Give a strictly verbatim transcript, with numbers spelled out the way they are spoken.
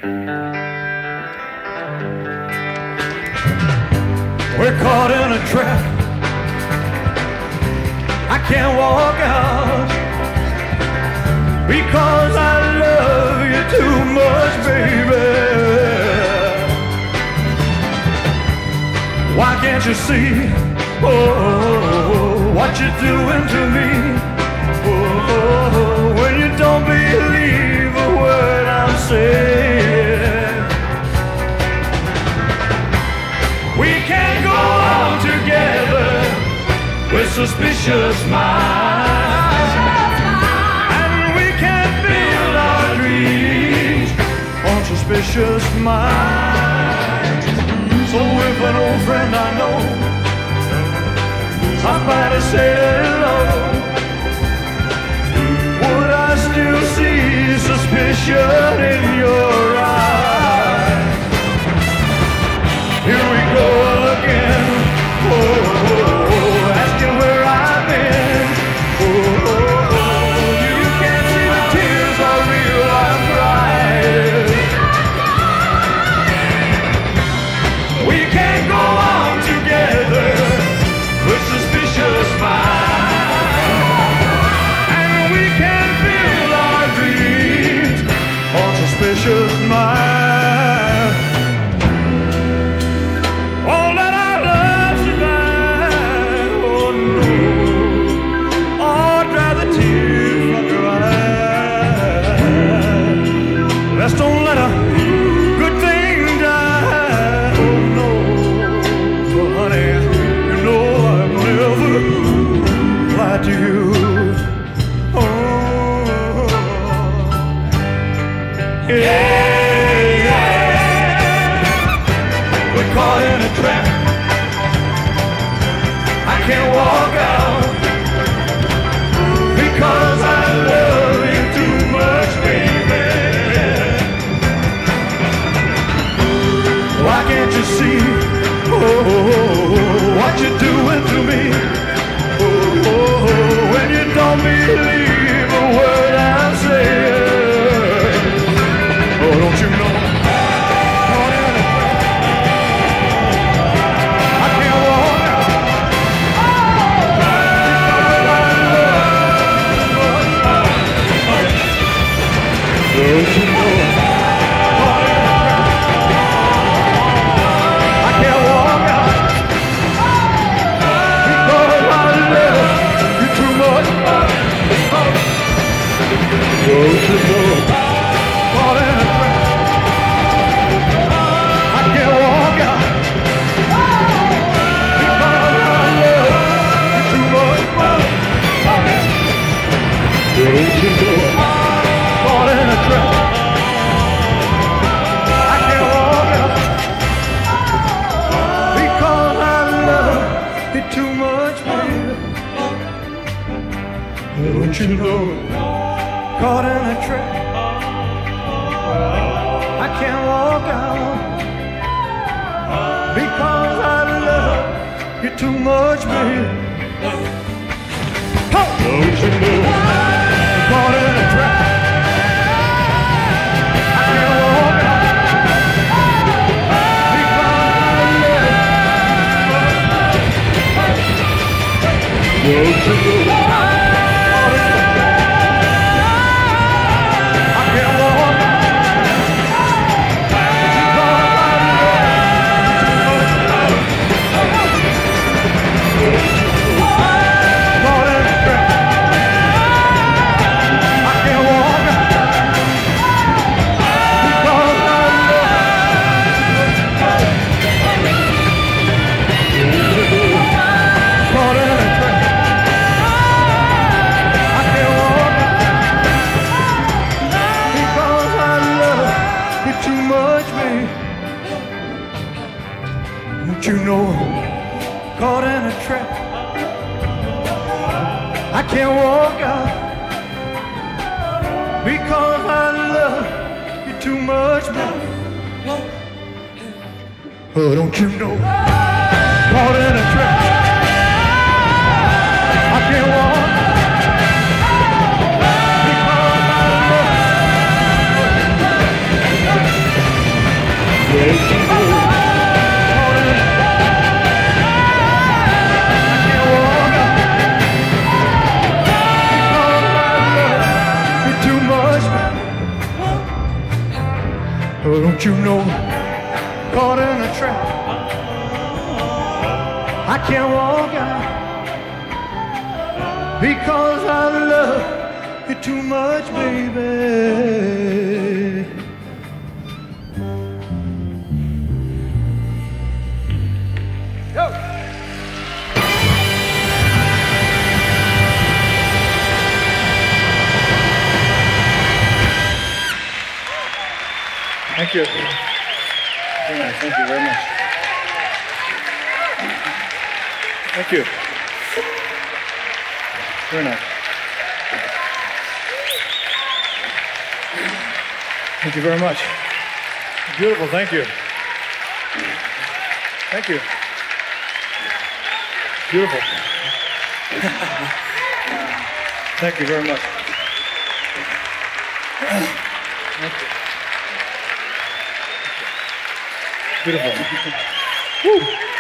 We're caught in a trap. I can't walk out because I love you too much, baby. Why can't you see, oh, what you're doing to me? Oh, when you don't believe a word I'm saying. We can't go on together with suspicious minds, and we can't build our dreams on suspicious minds. So if an old friend I know stops by to say hello, would I still see suspicion in your eyes? Here we go again, oh, oh, oh, asking where I've been. Oh, oh, oh, you can't see the tears are real, I'm crying. We can't go on together with suspicious minds, and we can't build our dreams on suspicious minds. Let's don't let a good thing die. Oh no, honey, you know I've never lied to you. Oh, yeah, yeah. We're caught in a trap. I can't walk out because I love you too much, baby. Why can't you see, oh, what you're doing to me? Oh, oh, when you don't believe a word I'm saying. Oh, don't you know? I can't walk out. Don't you know? Don't you know, caught in a trap. I can't walk out because I love you too much. Don't you know, caught in a trap. I can't walk out because I love you too much, baby. Don't you know? Caught in a trap. I can't walk out because I love you too much, baby. Oh, don't you know? Caught in a trap. I can't walk out because I love you. Don't you know? Don't you know, caught in a trap. I can't walk out because I love you too much, baby. Oh, don't you know, caught in a trap. I can't walk because I love you. much. Oh, don't you know, caught in a trap, I can't walk out because I love you too much, baby. Go. Thank you. Very nice. Thank you very much. Thank you. Very nice. Thank you very much. Beautiful. Thank you. Thank you. Beautiful. Thank you very much. Thank you. Beautiful. Woo.